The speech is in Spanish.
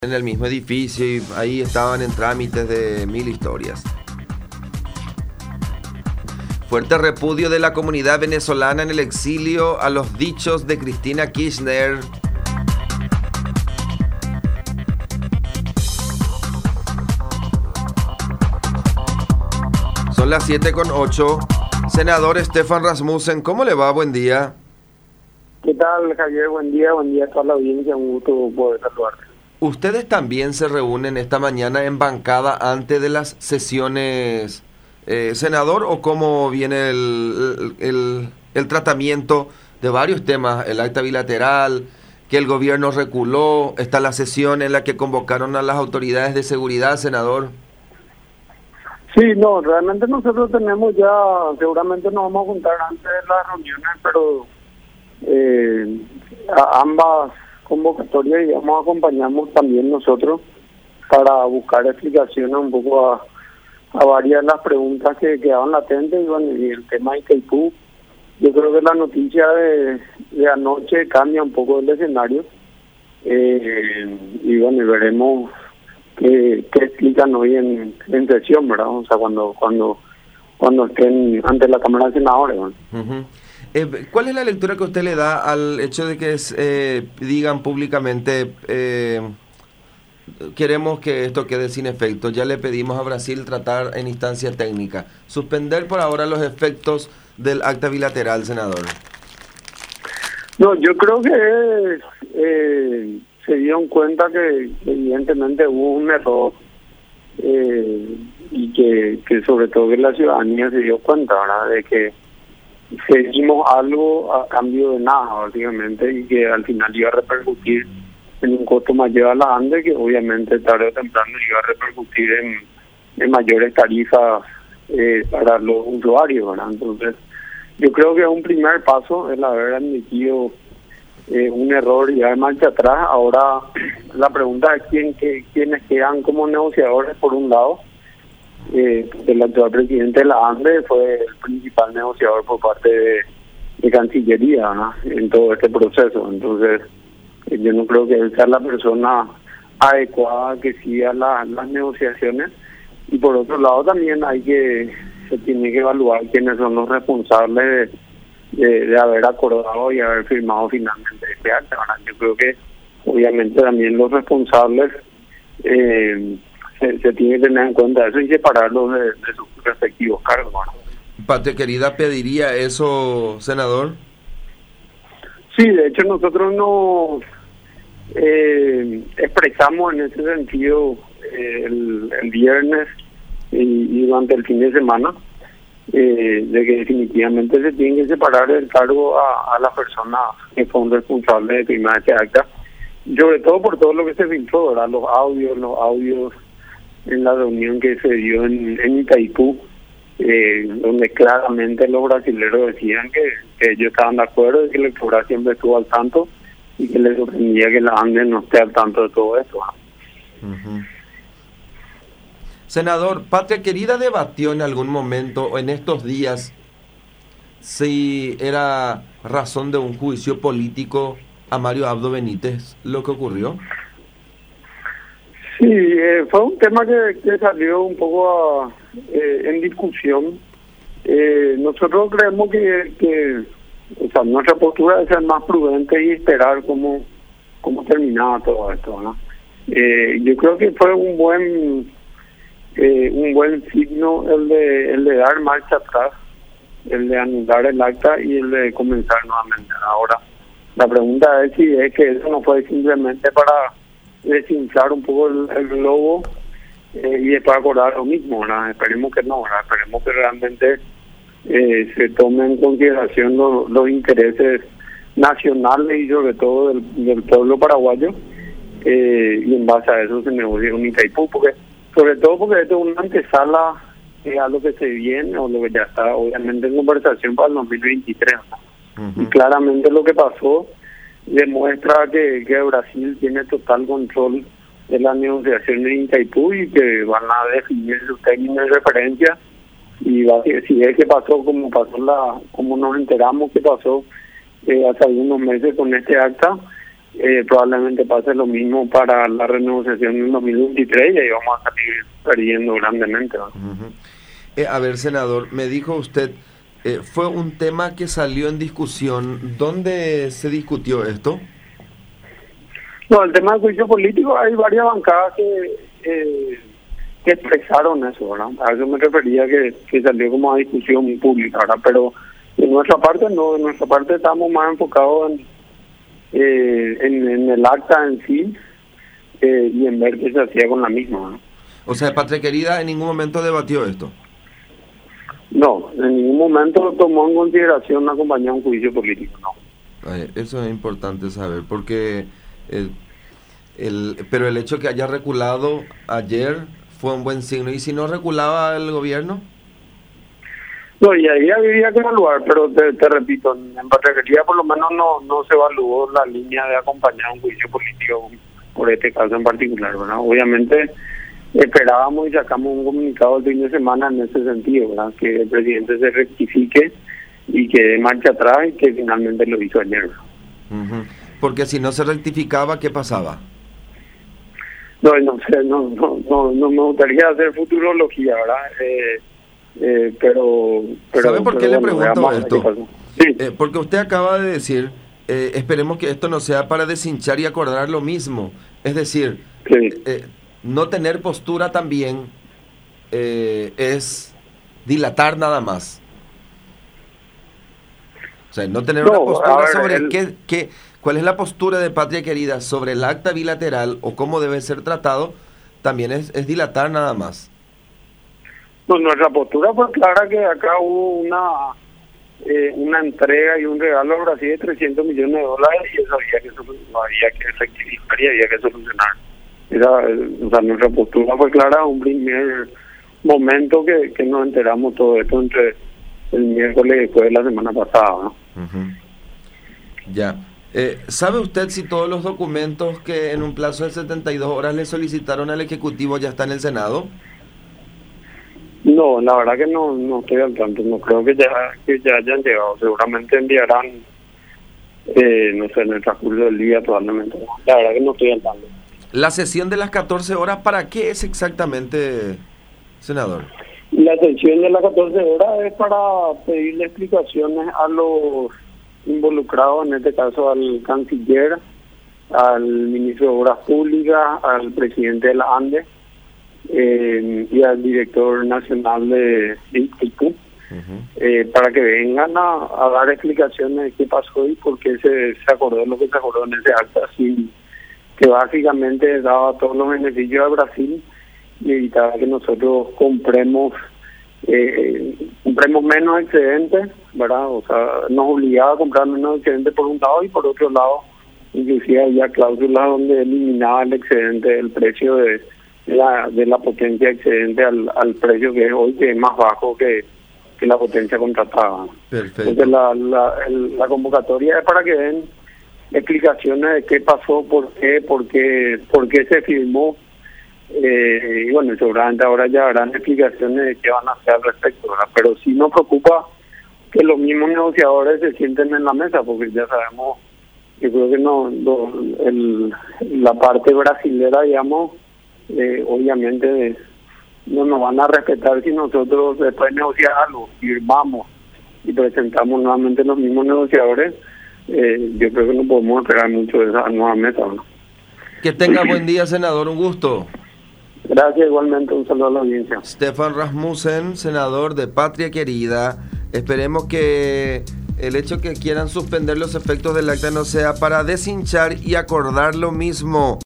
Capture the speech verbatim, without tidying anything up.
en el mismo edificio y ahí estaban en trámites de mil historias. Fuerte repudio de la comunidad venezolana en el exilio a los dichos de Cristina Kirchner. Son las siete con ocho. Senador Stefan Rasmussen, ¿cómo le va? Buen día. ¿Qué tal, Javier? Buen día, buen día a toda la audiencia, un gusto poder saludarte. Ustedes también se reúnen esta mañana en bancada antes de las sesiones, eh, senador, ¿o cómo viene el, el, el tratamiento de varios temas? El acta bilateral, que el gobierno reculó, está la sesión en la que convocaron a las autoridades de seguridad, senador. Sí, no, realmente nosotros tenemos ya, seguramente nos vamos a juntar antes de las reuniones, pero eh, a ambas convocatorias, digamos, acompañamos también nosotros para buscar explicaciones un poco a, a varias de las preguntas que quedaban latentes. Y bueno, y el tema de Itaipú, yo creo que la noticia de, de anoche cambia un poco el escenario, eh, y bueno, y veremos qué, qué explican hoy en, en sesión, ¿verdad? O sea, cuando cuando cuando estén ante la Cámara de Senadores, ¿verdad? Uh-huh. Eh, ¿Cuál es la lectura que usted le da al hecho de que eh, digan públicamente eh, queremos que esto quede sin efecto? Ya le pedimos a Brasil tratar en instancia técnica, suspender por ahora los efectos del acta bilateral, senador. No, yo creo que eh, se dieron cuenta que evidentemente hubo un error, eh, y que, que sobre todo que la ciudadanía se dio cuenta, ¿verdad?, de que seguimos algo a cambio de nada, básicamente, y que al final iba a repercutir en un costo mayor a la ANDE, que obviamente tarde o temprano iba a repercutir en, en mayores tarifas eh, para los usuarios, ¿verdad? Entonces, yo creo que un primer paso es haber admitido eh, un error y dar marcha atrás. Ahora, la pregunta es quién, que, quiénes quedan como negociadores, por un lado. Eh, el actual presidente de la ANDE fue el principal negociador por parte de, de Cancillería, ¿no?, en todo este proceso. Entonces, eh, yo no creo que él sea la persona adecuada que siga la, las negociaciones. Y por otro lado también hay que se tiene que evaluar quiénes son los responsables de, de, de haber acordado y haber firmado finalmente este acta, ¿verdad? Yo creo que obviamente también los responsables eh, Se, se tiene que tener en cuenta eso y separarlos de, de sus respectivos cargos, ¿no? Patria Querida pediría eso, senador. Sí, de hecho nosotros nos eh, expresamos en ese sentido eh, el, el viernes y, y durante el fin de semana, eh, de que definitivamente se tiene que separar el cargo a, a las personas que son responsables de firmar este acta, sobre todo por todo lo que se filtró, ¿verdad? Los audios, los audios en la reunión que se dio en, en Itaipú, eh, donde claramente los brasileños decían que, que ellos estaban de acuerdo y que el electorado siempre estuvo al tanto y que les sorprendía que la ANDE no esté al tanto de todo esto. Uh-huh. Senador, Patria Querida debatió en algún momento o en estos días si era razón de un juicio político a Mario Abdo Benítez lo que ocurrió. Sí, eh, fue un tema que, que salió un poco a, eh, en discusión. Eh, nosotros creemos que, que o sea, nuestra postura debe ser más prudente y esperar cómo, cómo terminaba todo esto, ¿no? Eh, yo creo que fue un buen eh, un buen signo el de el de dar marcha atrás, el de anular el acta y el de comenzar nuevamente. Ahora, la pregunta es si es que eso no fue simplemente para desinflar un poco el, el globo eh, y después acordar lo mismo, ¿verdad? Esperemos que no, ¿verdad? Esperemos que realmente eh, se tomen en consideración lo, los intereses nacionales y sobre todo del, del pueblo paraguayo, eh, y en base a eso se negocia un Itaipú, porque sobre todo porque esto es una antesala eh, a lo que se viene o lo que ya está obviamente en conversación para el dos mil veintitrés, ¿no? Uh-huh. Y claramente lo que pasó demuestra que, que Brasil tiene total control de la negociación en Itaipú y que van a definir sus términos de referencia, y va, si es que pasó como pasó la como nos enteramos que pasó eh, hace algunos meses con este acta, eh, probablemente pase lo mismo para la renegociación en dos mil veintitrés y ahí vamos a salir perdiendo grandemente, ¿no? Uh-huh. eh, a ver, senador, me dijo usted, eh, fue un tema que salió en discusión. ¿Dónde se discutió esto? No, el tema del juicio político, hay varias bancadas que, eh, que expresaron eso, ¿verdad? A eso me refería que, que salió como a discusión pública, ¿verdad? Pero de nuestra parte no, de nuestra parte estamos más enfocados en, eh, en, en el acta en sí eh, y en ver qué se hacía con la misma, ¿no? O sea, Patria Querida en ningún momento debatió esto. No, en ningún momento tomó en consideración acompañar un juicio político, no. Ay, eso es importante saber, porque el, el, pero el hecho que haya reculado ayer fue un buen signo. ¿Y si no reculaba el gobierno? No, y ahí había que evaluar, pero te, te repito, en Patria Querida por lo menos no no se evaluó la línea de acompañar un juicio político por este caso en particular, ¿verdad? Obviamente esperábamos y sacamos un comunicado el fin de semana en ese sentido, ¿verdad? Que el presidente se rectifique y que dé marcha atrás y que finalmente lo hizo ayer. Uh-huh. Porque si no se rectificaba, ¿qué pasaba? No, no sé, no, no, no, no me gustaría hacer futurología, ¿verdad? Eh, eh, pero, pero... ¿Sabe por qué pero le bueno, pregunto esto? Sí. Eh, porque usted acaba de decir, eh, esperemos que esto no sea para deshinchar y acordar lo mismo. Es decir, Sí. eh, no tener postura también eh, es dilatar nada más. O sea, no tener No, una postura a ver, sobre el... qué, qué, cuál es la postura de Patria Querida sobre el acta bilateral o cómo debe ser tratado, también es, es dilatar nada más. No, nuestra postura fue clara que acá hubo una eh, una entrega y un regalo a Brasil de trescientos millones de dólares y eso había que, había que rectificar y había que solucionar. Era, o sea, nuestra postura fue clara un primer momento que, que nos enteramos todo esto entre el miércoles y después de la semana pasada, ¿no? Uh-huh. Ya. Eh, ¿Sabe usted si todos los documentos que en un plazo de setenta y dos horas le solicitaron al Ejecutivo ya están en el Senado? No, la verdad que no no estoy al tanto, no creo que ya que ya hayan llegado, seguramente enviarán, eh, no sé, en el transcurso del día probablemente, la verdad que no estoy al tanto. La sesión de las catorce horas, ¿para qué es exactamente, senador? La sesión de las catorce horas es para pedirle explicaciones a los involucrados, en este caso al canciller, al ministro de Obras Públicas, al presidente de la ANDE eh, y al director nacional de I T Q, uh-huh. eh, para que vengan a, a dar explicaciones de qué pasó y por qué se, se acordó lo que se acordó en ese acta, así que básicamente daba todos los beneficios a Brasil y evitaba que nosotros compremos eh, compremos menos excedentes, ¿verdad? O sea, nos obligaba a comprar menos excedentes por un lado y por otro lado, inclusive había cláusulas donde eliminaba el excedente del precio de la de la potencia excedente al, al precio que es hoy, que es más bajo que, que la potencia contratada. Perfecto. Entonces la, la, el, la convocatoria es para que den explicaciones de qué pasó, por qué, por qué, por qué se firmó. Eh, y bueno, seguramente ahora ya habrán explicaciones de qué van a hacer al respecto, ¿verdad? Pero sí nos preocupa que los mismos negociadores se sienten en la mesa, porque ya sabemos, yo creo que no, no el, la parte brasilera, digamos, eh, obviamente no nos van a respetar si nosotros después de negociar algo, firmamos y presentamos nuevamente los mismos negociadores. Eh, yo creo que no podemos esperar mucho de esa nueva meta, ¿no? Que tenga buen día, senador, un gusto. Gracias, igualmente, un saludo a la audiencia. Stefan Rasmussen, senador de Patria Querida. Esperemos que el hecho que quieran suspender los efectos del acta no sea para deshinchar y acordar lo mismo.